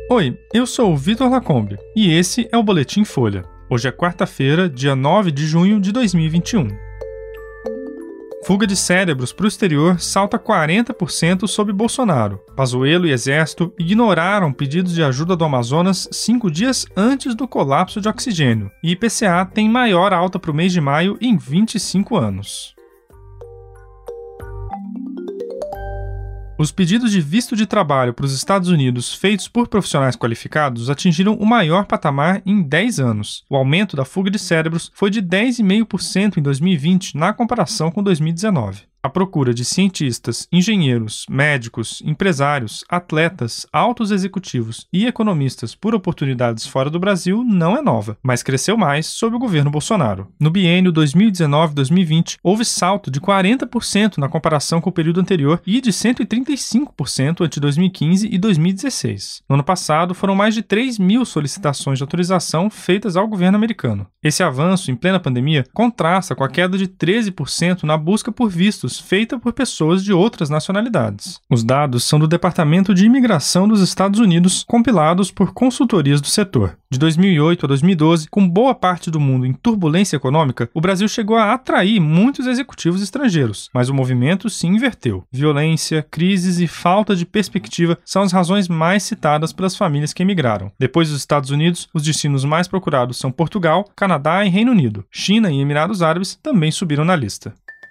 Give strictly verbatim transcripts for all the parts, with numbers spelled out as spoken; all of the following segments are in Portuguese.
Oi, eu sou o Vitor Lacombe e esse é o Boletim Folha. Hoje é quarta-feira, dia nove de junho de dois mil e vinte e um. Fuga de cérebros para o exterior salta quarenta por cento sob Bolsonaro. Pazuello e Exército ignoraram pedidos de ajuda do Amazonas cinco dias antes do colapso de oxigênio. E I P C A tem maior alta para o mês de maio em vinte e cinco anos. Os pedidos de visto de trabalho para os Estados Unidos feitos por profissionais qualificados atingiram o maior patamar em dez anos. O aumento da fuga de cérebros foi de dez vírgula cinco por cento em dois mil e vinte na comparação com dois mil e dezenove. A procura de cientistas, engenheiros, médicos, empresários, atletas, altos executivos e economistas por oportunidades fora do Brasil não é nova, mas cresceu mais sob o governo Bolsonaro. No biênio dois mil e dezenove a dois mil e vinte, houve salto de quarenta por cento na comparação com o período anterior e de cento e trinta e cinco por cento entre dois mil e quinze e dois mil e dezesseis. No ano passado, foram mais de três mil solicitações de autorização feitas ao governo americano. Esse avanço, em plena pandemia, contrasta com a queda de treze por cento na busca por vistos feita por pessoas de outras nacionalidades. Os dados são do Departamento de Imigração dos Estados Unidos, compilados por consultorias do setor. De dois mil e oito a dois mil e doze, com boa parte do mundo em turbulência econômica, o Brasil chegou a atrair muitos executivos estrangeiros, mas o movimento se inverteu. Violência, crises e falta de perspectiva são as razões mais citadas pelas famílias que emigraram. Depois dos Estados Unidos, os destinos mais procurados são Portugal, Canadá e Reino Unido. China e Emirados Árabes também subiram na lista.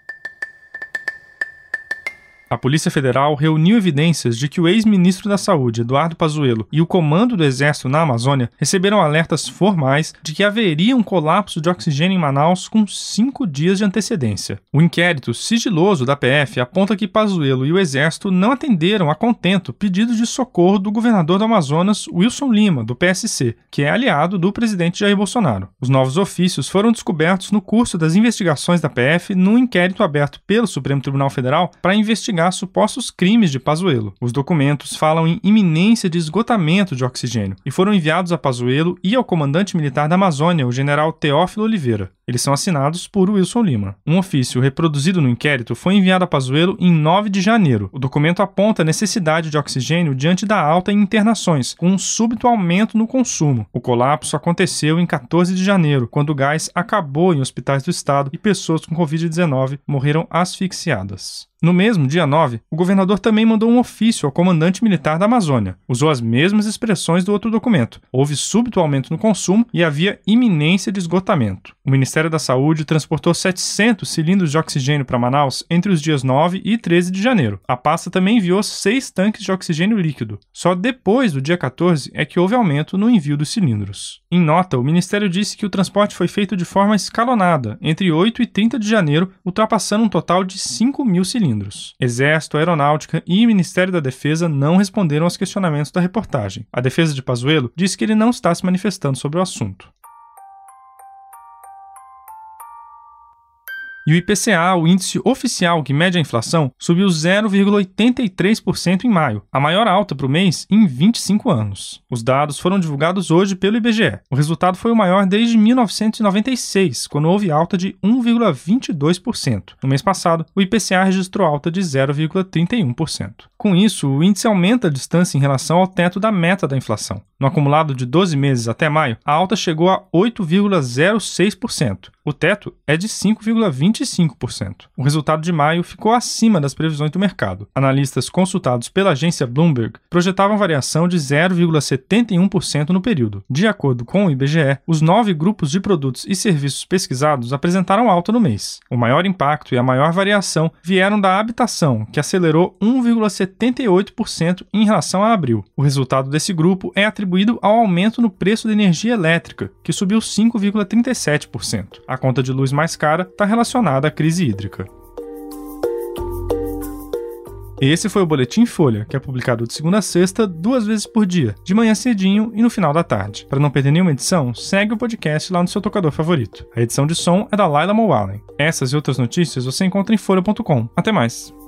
A Polícia Federal reuniu evidências de que o ex-ministro da Saúde, Eduardo Pazuello, e o comando do Exército na Amazônia receberam alertas formais de que haveria um colapso de oxigênio em Manaus com cinco dias de antecedência. O inquérito sigiloso da P F aponta que Pazuello e o Exército não atenderam a contento pedidos de socorro do governador do Amazonas, Wilson Lima, do P S C, que é aliado do presidente Jair Bolsonaro. Os novos ofícios foram descobertos no curso das investigações da P F no inquérito aberto pelo Supremo Tribunal Federal para investigar supostos crimes de Pazuello. Os documentos falam em iminência de esgotamento de oxigênio e foram enviados a Pazuello e ao comandante militar da Amazônia, o general Teófilo Oliveira. Eles são assinados por Wilson Lima. Um ofício reproduzido no inquérito foi enviado a Pazuello em nove de janeiro. O documento aponta a necessidade de oxigênio diante da alta em internações, com um súbito aumento no consumo. O colapso aconteceu em quatorze de janeiro, quando o gás acabou em hospitais do estado e pessoas com covid dezenove morreram asfixiadas. No mesmo dia nove, o governador também mandou um ofício ao comandante militar da Amazônia. Usou as mesmas expressões do outro documento. Houve súbito aumento no consumo e havia iminência de esgotamento. O Ministério da Saúde transportou setecentos cilindros de oxigênio para Manaus entre os dias nove e treze de janeiro. A pasta também enviou seis tanques de oxigênio líquido. Só depois do dia quatorze é que houve aumento no envio dos cilindros. Em nota, o Ministério disse que o transporte foi feito de forma escalonada, entre oito e trinta de janeiro, ultrapassando um total de cinco mil cilindros. Exército, Aeronáutica e Ministério da Defesa não responderam aos questionamentos da reportagem. A defesa de Pazuello disse que ele não está se manifestando sobre o assunto. E o I P C A, o índice oficial que mede a inflação, subiu zero vírgula oitenta e três por cento em maio, a maior alta para o mês em vinte e cinco anos. Os dados foram divulgados hoje pelo I B G E. O resultado foi o maior desde mil novecentos e noventa e seis, quando houve alta de um vírgula vinte e dois por cento. No mês passado, o I P C A registrou alta de zero vírgula trinta e um por cento. Com isso, o índice aumenta a distância em relação ao teto da meta da inflação. No acumulado de doze meses até maio, a alta chegou a oito vírgula zero seis por cento. O teto é de cinco vírgula vinte e cinco por cento. O resultado de maio ficou acima das previsões do mercado. Analistas consultados pela agência Bloomberg projetavam variação de zero vírgula setenta e um por cento no período. De acordo com o I B G E, os nove grupos de produtos e serviços pesquisados apresentaram alta no mês. O maior impacto e a maior variação vieram da habitação, que acelerou um vírgula setenta e oito por cento em relação a abril. O resultado desse grupo é atribuído ao aumento no preço da energia elétrica, que subiu cinco vírgula trinta e sete por cento. A conta de luz mais cara está relacionada à crise hídrica. Esse foi o Boletim Folha, que é publicado de segunda a sexta, duas vezes por dia, de manhã cedinho e no final da tarde. Para não perder nenhuma edição, segue o podcast lá no seu tocador favorito. A edição de som é da Laila Mullen. Essas e outras notícias você encontra em folha ponto com. Até mais!